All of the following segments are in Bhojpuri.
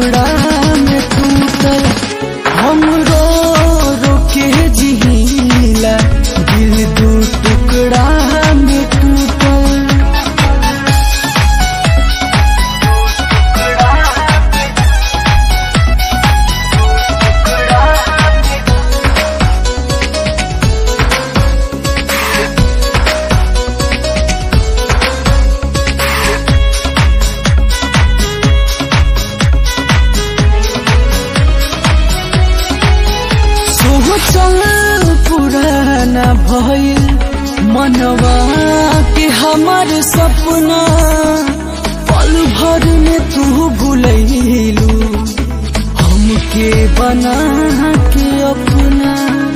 टुकड़ा में टूटल। हम रो रो के जिहिला दिल दू टुकड़ा में टूटल। चल पुराना भइल मनवा के हमार सपना, पल भर में तू भूलैलू हमके बना के अपना।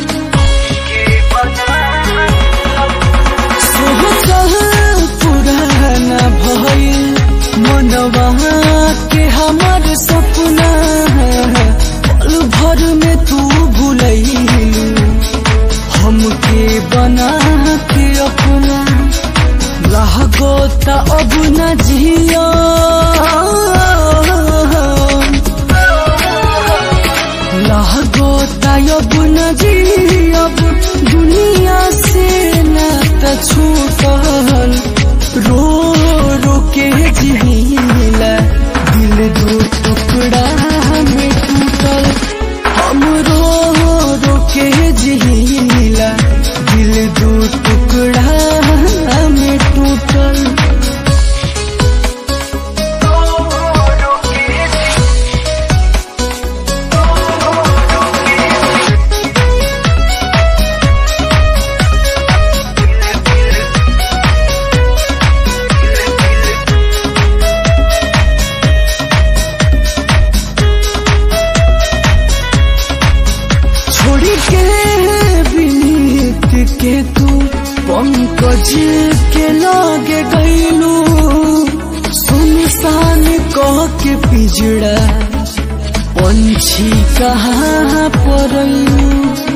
चल पुराना भइल मनवा के हमार सपना, पल भर में तू भूलैलू हमके बना के अपना। लागोता अब न जिया लागोता अब न जियब दुनिया से नाता छूटल। रो रो के जिहिला दिल दो टुकड़ा में टूटल। हम रो रो के जिहिला दिल दो टुकड़ा में टूटल। छोड़ी के बीत के तू पंकज के लागे गईलू, सुनसान कह के पिजड़ा पंछी कहाँ परलू।